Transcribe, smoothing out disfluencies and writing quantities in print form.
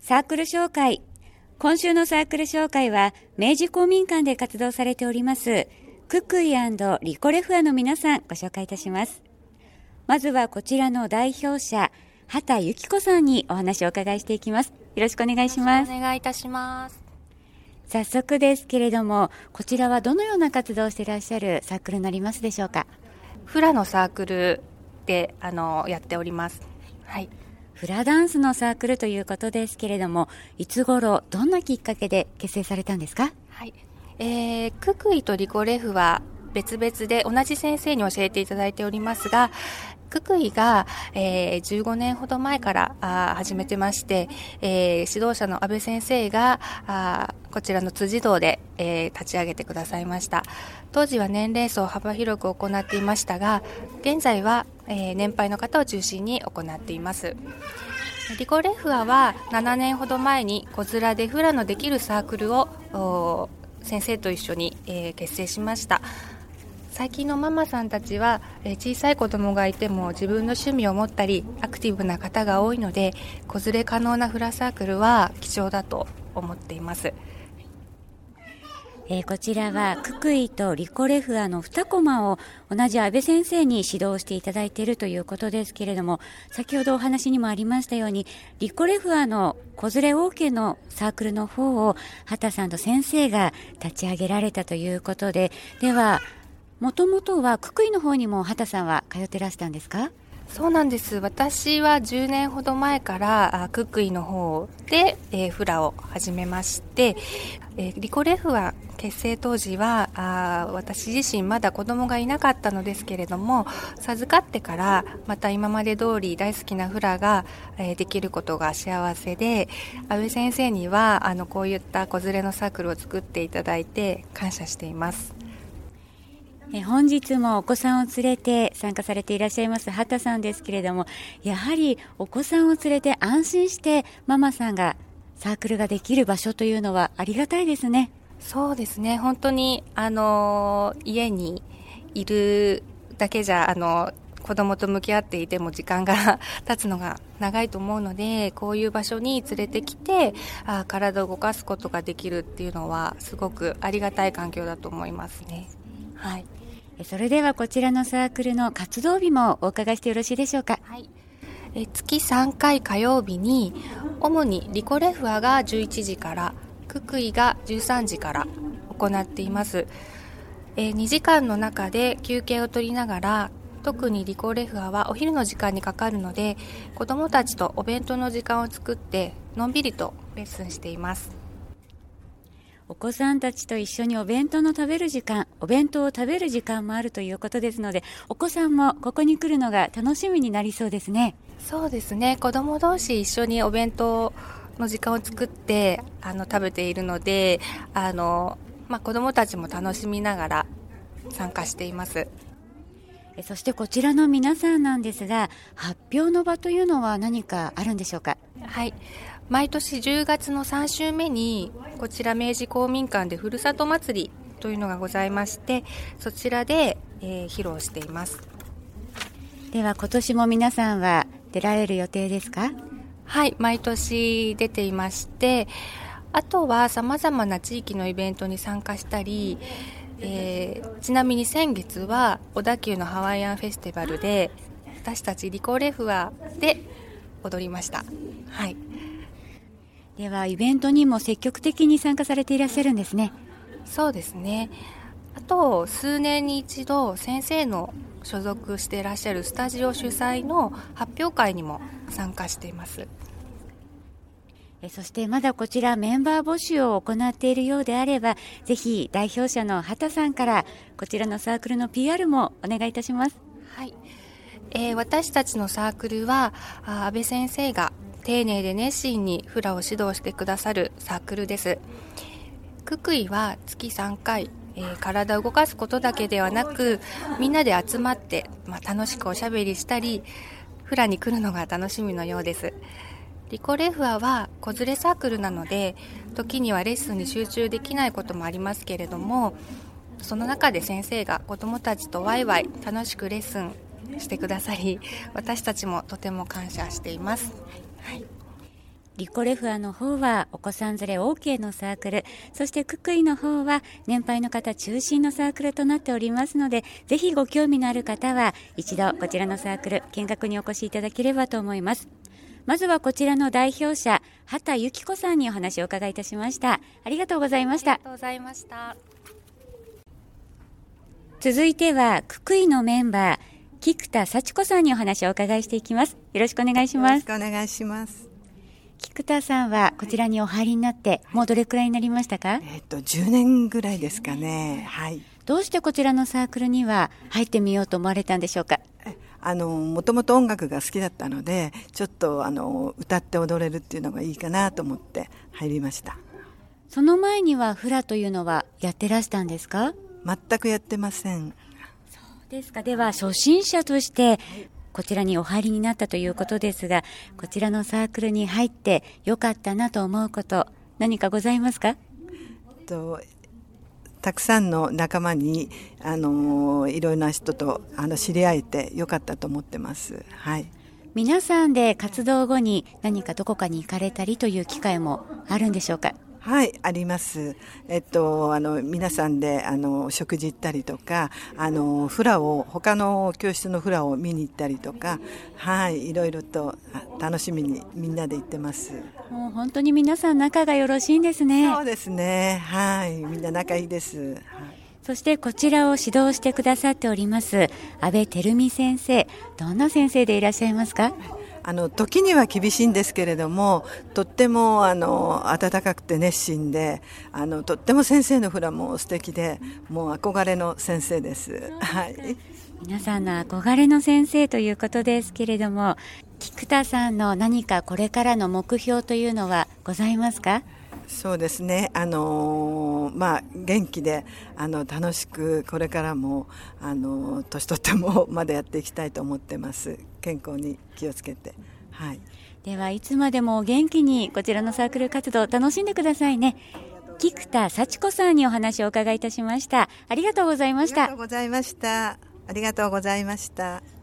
サークル紹介。今週のサークル紹介は明治公民館で活動されておりますククイ&リコレフアの皆さんご紹介いたします。まずはこちらの代表者畑由紀子さんにお話をお伺いしていきます。よろしくお願いします。 お願いいたします。 早速ですけれども、こちらはどのような活動をしていらっしゃるサークルになりますでしょうか？ フラのサークルでやっております。はい。 フラダンスのサークルということですけれども、いつ頃どんなきっかけで結成されたんですか？ はい。ククイとリコレフは別々で同じ先生に教えていただいておりますが、ククイが、15年ほど前から始めてまして、指導者の安倍先生がこちらの辻堂で、立ち上げてくださいました。当時は年齢層幅広く行っていましたが、現在は、年配の方を中心に行っています。リコレフアは7年ほど前に子連れでフラのできるサークルを先生と一緒に、結成しました。最近のママさんたちは、小さい子供がいても自分の趣味を持ったりアクティブな方が多いので、子連れ可能なフラサークルは貴重だと思っています。 こちらはククイとリコレフアの2コマを同じ安倍先生に指導していただいているということですけれども、先ほどお話にもありましたようにリコレフアの子連れ OK のサークルの方を畑さんと先生が立ち上げられたということで、ではもともとはククイの方にも畑さんは通ってらしたんですか？ そうなんです。私は10年ほど前からククイの方で、フラを始めまして、リコレフは結成当時は私自身まだ子供がいなかったのですけれども、授かってからまた今まで通り大好きなフラが、できることが幸せで、安倍先生にはこういった子連れのサークルを作っていただいて感謝しています。 本日もお子さんを連れて参加されていらっしゃいます畑さんですけれども、やはりお子さんを連れて安心してママさんがサークルができる場所というのはありがたいですね。 そうですね。本当に家にいるだけじゃ子供と向き合っていても時間が経つのが長いと思うので、こういう場所に連れてきて体を動かすことができるっていうのはすごくありがたい環境だと思いますね。はい。 それではこちらのサークルの活動日もお伺いしてよろしいでしょうか？ はい。月3回火曜日に主にリコレフアが11時からククイが13時から行っています。2時間の中で休憩を取りながら、特にリコレフアはお昼の時間にかかるので、子どもたちとお弁当の時間を作ってのんびりとレッスンしています。 お子さんたちと一緒にお弁当を食べる時間もあるということですので、お子さんもここに来るのが楽しみになりそうですね。 そうですね。子ども同士一緒にお弁当の時間を作って食べているので、子どもたちも楽しみながら参加しています。 そしてこちらの皆さんなんですが、発表の場というのは何かあるんでしょうか？ はい。毎年10月の3週目にこちら明治公民館でふるさと祭りというのがございまして、そちらで、披露しています。 では今年も皆さんは出られる予定ですか？ はい、毎年出ていまして、あとは様々な地域のイベントに参加したり、ちなみに先月は小田急のハワイアンフェスティバルで私たちリコレフアで踊りました。はい。 ではイベントにも積極的に参加されていらっしゃるんですね。 そうですね。あと数年に一度先生の所属していらっしゃるスタジオ主催の発表会にも参加しています。 そしてまだこちらメンバー募集を行っているようであれば、ぜひ代表者の畑さんからこちらのサークルの PR もお願いいたします。 はい。私たちのサークルは安倍先生が丁寧で熱心にフラを指導してくださるサークルです。ククイは月3回、体を動かすことだけではなく、みんなで集まって、楽しくおしゃべりしたりフラに来るのが楽しみのようです。リコレフアは子連れサークルなので、時にはレッスンに集中できないこともありますけれども、その中で先生が子どもたちとワイワイ楽しくレッスンしてくださり、私たちもとても感謝しています。はい。 リコレフアの方はお子さん連れ OK のサークル、そしてククイの方は年配の方中心のサークルとなっておりますので、ぜひご興味のある方は一度こちらのサークル見学にお越しいただければと思います。まずはこちらの代表者、畑由紀子さんにお話を伺いいたしました。ありがとうございました。 ありがとうございました。 続いてはククイのメンバー、菊田幸子さんにお話をお伺いしていきます。よろしくお願いします。 よろしくお願いします。 菊田さんはこちらにお入りになってもうどれくらいになりましたか ？10年ぐらいですかね。はい。 どうしてこちらのサークルには入ってみようと思われたんでしょうか？ もともと音楽が好きだったので、ちょっと歌って踊れるっていうのがいいかなと思って入りました。 その前にはフラというのはやってらしたんですか？ 全くやってません。 そうですか。では初心者としてこちらにお入りになったということですが、こちらのサークルに入ってよかったなと思うこと何かございますか？ たくさんの仲間にいろいろな人と知り合えてよかったと思ってます。はい。 皆さんで活動後に何かどこかに行かれたりという機会もあるんでしょうか？ はい、あります。皆さんで食事行ったりとか、他の教室のフラを見に行ったりとか、はい、いろいろと楽しみにみんなで行ってます。 もう本当に皆さん仲がよろしいんですね。 そうですね。はい、みんな仲いいです。はい。 そしてこちらを指導してくださっております安倍照美先生、どんな先生でいらっしゃいますか？ 時には厳しいんですけれども、とっても温かくて熱心で、とっても先生のフラも素敵で、もう憧れの先生です。はい。 皆さんの憧れの先生ということですけれども、菊田さんの何かこれからの目標というのはございますか？ そうですね。元気で楽しくこれからも年取ってもまだやっていきたいと思ってます。健康に気をつけて。はい。 ではいつまでも元気にこちらのサークル活動楽しんでくださいね。菊田幸子さんにお話をお伺いいたしました。ありがとうございました。 ありがとうございました。ありがとうございました。